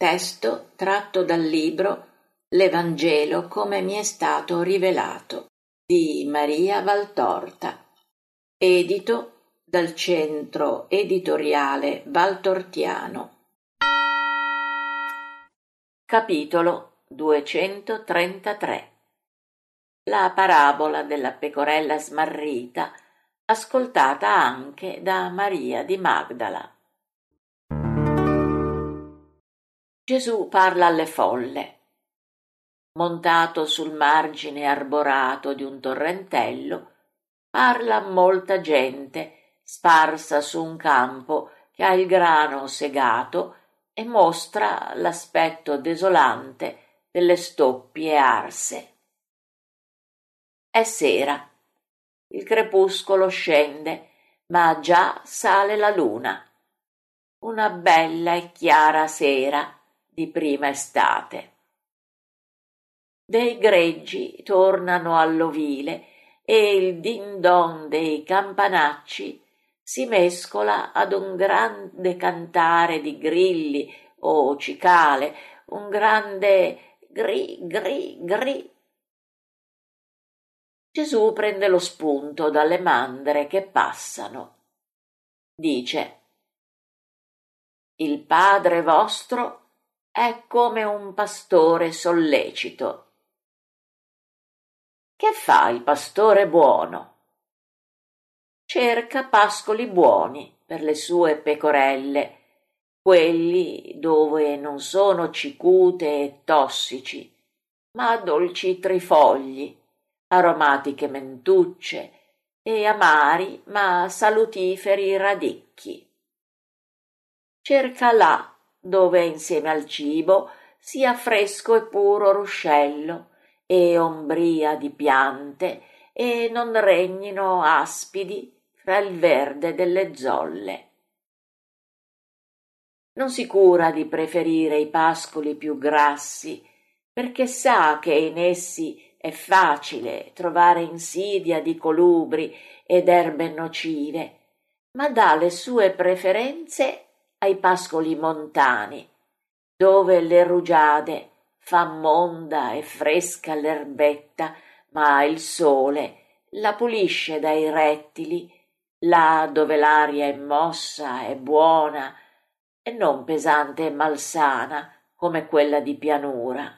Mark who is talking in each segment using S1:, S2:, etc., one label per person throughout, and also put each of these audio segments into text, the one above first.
S1: Testo tratto dal libro L'Evangelo come mi è stato rivelato di Maria Valtorta, edito dal Centro Editoriale Valtortiano. Capitolo 233. La parabola della pecorella smarrita, ascoltata anche da Maria di Magdala. Gesù parla alle folle. Montato sul margine arborato di un torrentello, parla a molta gente sparsa su un campo che ha il grano segato e mostra l'aspetto desolante delle stoppie arse. È sera, il crepuscolo scende, ma già sale la luna. Una bella e chiara sera di prima estate. Dei greggi tornano all'ovile e il din don dei campanacci si mescola ad un grande cantare di grilli o cicale, un grande gri gri gri. Gesù prende lo spunto dalle mandre che passano. Dice: il Padre vostro è come un pastore sollecito. Che fa il pastore buono? Cerca pascoli buoni per le sue pecorelle, quelli dove non sono cicute e tossici, ma dolci trifogli, aromatiche mentucce e amari ma salutiferi radicchi. Cerca là dove insieme al cibo sia fresco e puro ruscello e ombria di piante e non regnino aspidi fra il verde delle zolle. Non si cura di preferire i pascoli più grassi, perché sa che in essi è facile trovare insidia di colubri ed erbe nocive, ma dà le sue preferenze ai pascoli montani, dove le rugiade fa monda e fresca l'erbetta, ma il sole la pulisce dai rettili, là dove l'aria è mossa e buona e non pesante e malsana come quella di pianura.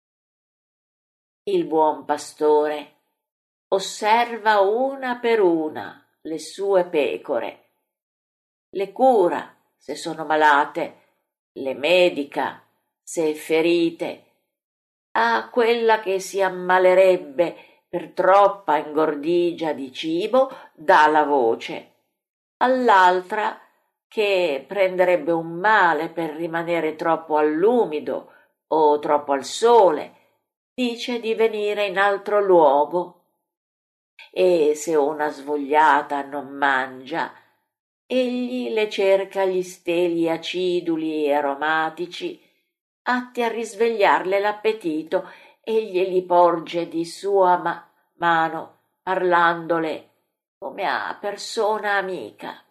S1: Il buon pastore osserva una per una le sue pecore, le cura se sono malate, le medica se ferite, a quella che si ammalerebbe per troppa ingordigia di cibo dà la voce, all'altra che prenderebbe un male per rimanere troppo all'umido o troppo al sole dice di venire in altro luogo, e se una svogliata non mangia, egli le cerca gli steli aciduli e aromatici atti a risvegliarle l'appetito e glieli porge di sua mano, parlandole come a persona amica.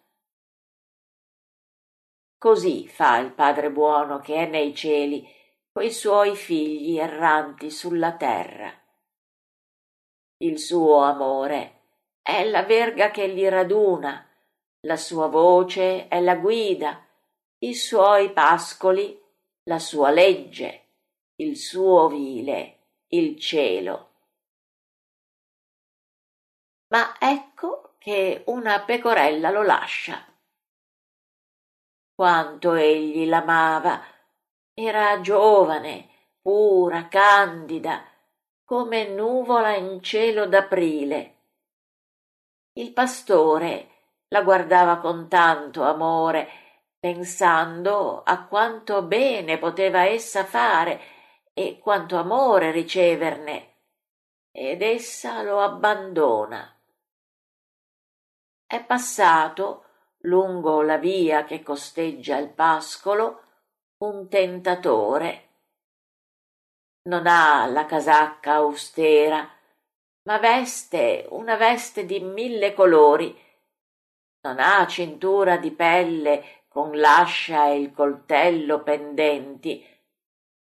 S1: Così fa il Padre buono che è nei cieli coi suoi figli erranti sulla terra. Il suo amore è la verga che li raduna, la sua voce è la guida, i suoi pascoli la sua legge, il suo ovile il cielo. Ma ecco che una pecorella lo lascia. Quanto egli l'amava, era giovane, pura, candida, come nuvola in cielo d'aprile. Il pastore la guardava con tanto amore, pensando a quanto bene poteva essa fare e quanto amore riceverne, ed essa lo abbandona. È passato lungo la via che costeggia il pascolo un tentatore. Non ha la casacca austera, ma veste una veste di 1000 colori. Non ha cintura di pelle con l'ascia e il coltello pendenti,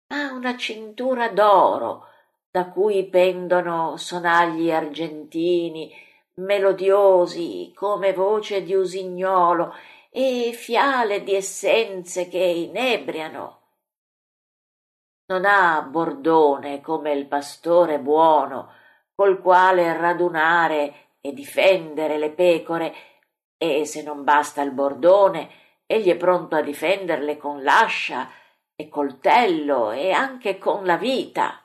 S1: ha una cintura d'oro da cui pendono sonagli argentini melodiosi come voce di usignolo e fiale di essenze che inebriano. Non ha bordone come il pastore buono col quale radunare e difendere le pecore, e se non basta il bordone egli è pronto a difenderle con l'ascia e coltello e anche con la vita.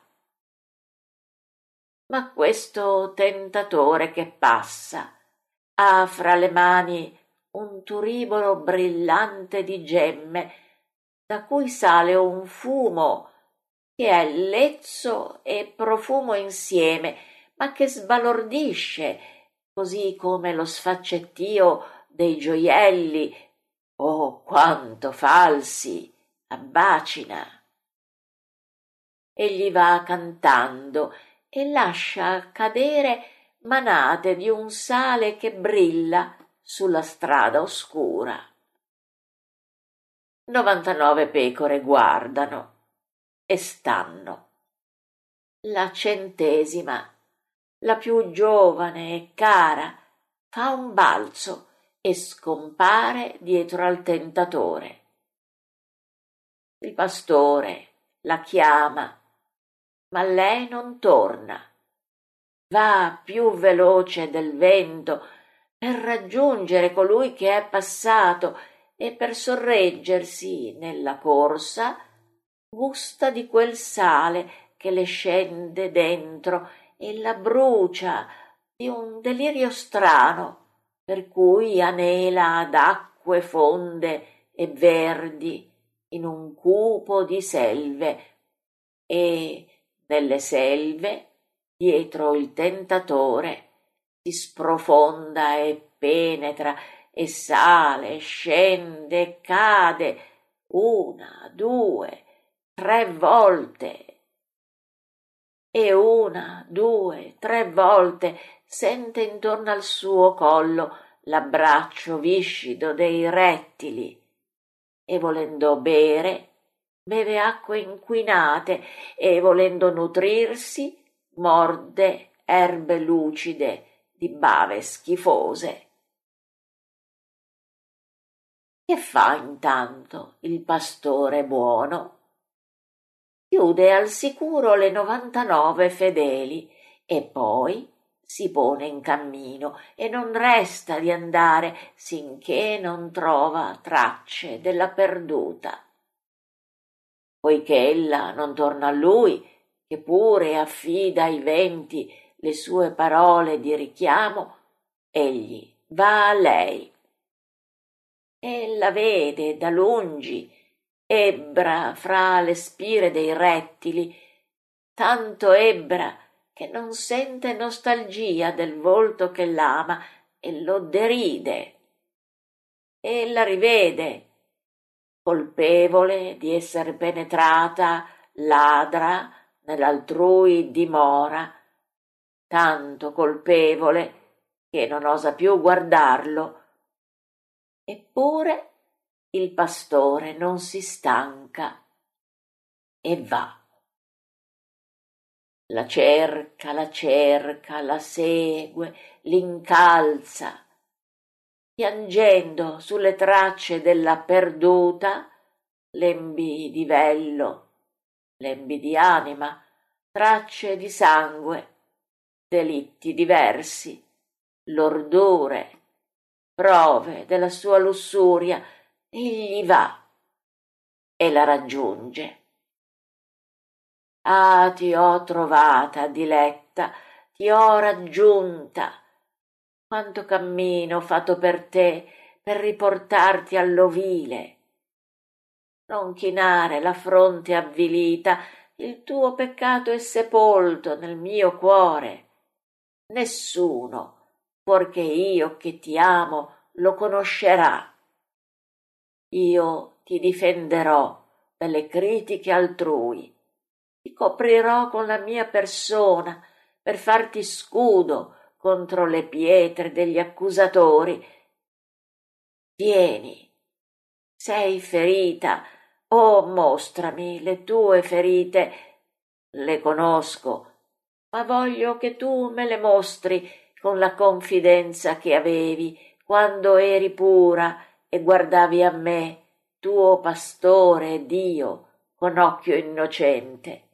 S1: Ma questo tentatore che passa ha fra le mani un turibolo brillante di gemme da cui sale un fumo che è lezzo e profumo insieme, ma che sbalordisce, così come lo sfaccettio dei gioielli, oh quanto falsi, abbacina. Egli va cantando e lascia cadere manate di un sale che brilla sulla strada oscura. 99 pecore guardano e stanno. La 100ª, la più giovane e cara, fa un balzo e scompare dietro al tentatore. Il pastore la chiama, ma lei non torna. Va più veloce del vento per raggiungere colui che è passato e per sorreggersi nella corsa gusta di quel sale che le scende dentro e la brucia di un delirio strano, per cui anela ad acque fonde e verdi in un cupo di selve, e nelle selve, dietro il tentatore, si sprofonda e penetra e sale e scende e cade 1, 2, 3 volte, e 1, 2, 3 volte sente intorno al suo collo l'abbraccio viscido dei rettili, e volendo bere beve acque inquinate, e volendo nutrirsi morde erbe lucide di bave schifose. Che fa intanto il pastore buono? Chiude al sicuro le 99 fedeli e poi si pone in cammino e non resta di andare sinché non trova tracce della perduta. Poiché ella non torna a lui, che pure affida ai venti le sue parole di richiamo, egli va a lei. E la vede da lungi, ebbra fra le spire dei rettili, tanto ebbra che non sente nostalgia del volto che l'ama e lo deride. E la rivede, colpevole di esser penetrata ladra nell'altrui dimora, tanto colpevole che non osa più guardarlo. Eppure il pastore non si stanca e va. La cerca, la segue, l'incalza, piangendo sulle tracce della perduta, lembi di vello, lembi di anima, tracce di sangue, delitti diversi, lordure, prove della sua lussuria. Egli va e la raggiunge. Ah, ti ho trovata, diletta, ti ho raggiunta. Quanto cammino ho fatto per te, per riportarti all'ovile. Non chinare la fronte avvilita, il tuo peccato è sepolto nel mio cuore. Nessuno, fuorché io che ti amo, lo conoscerà. Io ti difenderò dalle critiche altrui, ti coprirò con la mia persona per farti scudo contro le pietre degli accusatori. Vieni, sei ferita, Oh, mostrami le tue ferite, le conosco, ma voglio che tu me le mostri con la confidenza che avevi quando eri pura e guardavi a me, tuo pastore e Dio, con occhio innocente.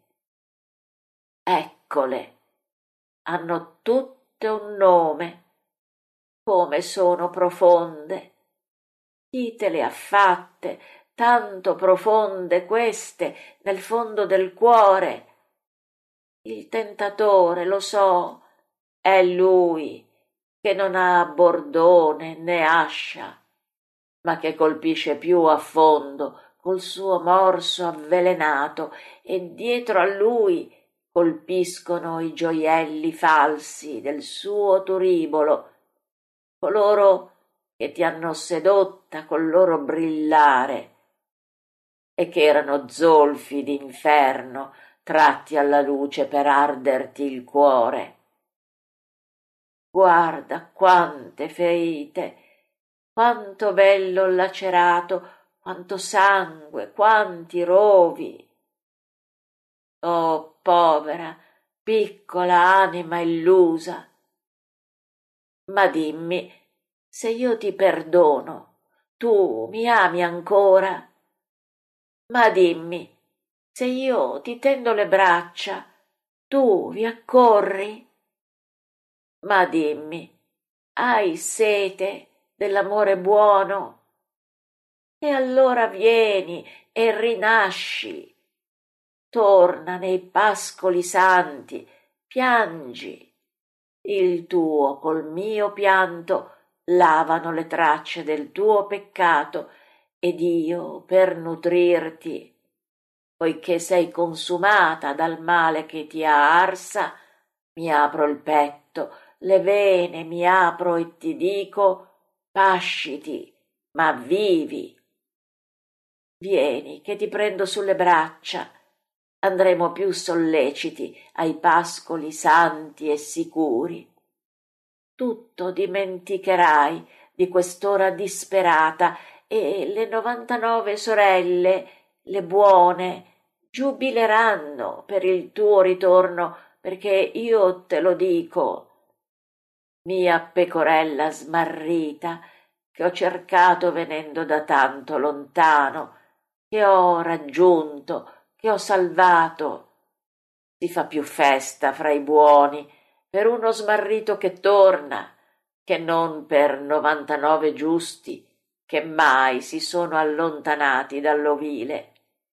S1: Eccole, hanno tutte un nome, come sono profonde. Chi te le ha fatte, tanto profonde queste, nel fondo del cuore? Il tentatore, lo so, è lui che non ha bordone né ascia, ma che colpisce più a fondo col suo morso avvelenato, e dietro a lui colpiscono i gioielli falsi del suo turibolo, coloro che ti hanno sedotta col loro brillare e che erano zolfi d'inferno tratti alla luce per arderti il cuore. Guarda quante ferite, quanto vello lacerato, quanto sangue, quanti rovi. Oh, povera, piccola anima illusa. Ma dimmi, se io ti perdono, tu mi ami ancora? Ma dimmi, se io ti tendo le braccia, tu vi accorri? Ma dimmi, hai sete dell'amore buono? E allora vieni e rinasci, torna nei pascoli santi, piangi. Il tuo col mio pianto lavano le tracce del tuo peccato, ed io, per nutrirti, poiché sei consumata dal male che ti ha arsa, mi apro il petto, le vene mi apro e ti dico: pasciti, ma vivi. Vieni che ti prendo sulle braccia, andremo più solleciti ai pascoli santi e sicuri. Tutto dimenticherai di quest'ora disperata, e le 99 sorelle, le buone, giubileranno per il tuo ritorno, perché io te lo dico, mia pecorella smarrita, che ho cercato venendo da tanto lontano, che ho raggiunto, che ho salvato. Si fa più festa fra i buoni per uno smarrito che torna, che non per 99 giusti che mai si sono allontanati dall'ovile.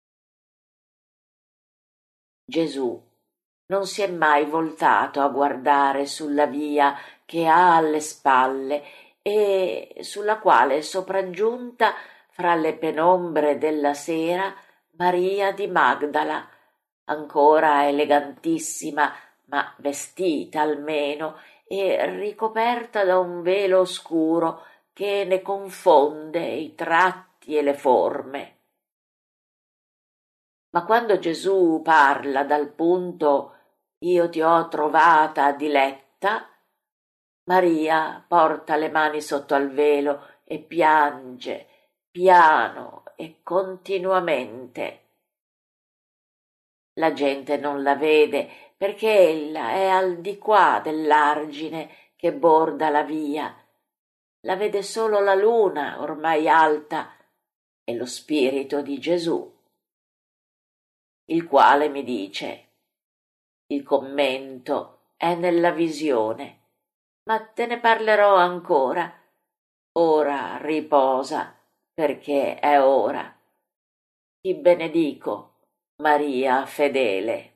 S1: Gesù non si è mai voltato a guardare sulla via che ha alle spalle e sulla quale è sopraggiunta fra le penombre della sera Maria di Magdala, ancora elegantissima, ma vestita almeno e ricoperta da un velo oscuro che ne confonde i tratti e le forme. Ma quando Gesù parla dal punto «Io ti ho trovata diletta», Maria porta le mani sotto al velo e piange, piano e continuamente. La gente non la vede perché ella è al di qua dell'argine che borda la via. La vede solo la luna ormai alta e lo spirito di Gesù, il quale mi dice: il commento è nella visione, ma te ne parlerò ancora. Ora riposa, perché è ora. Ti benedico, Maria fedele.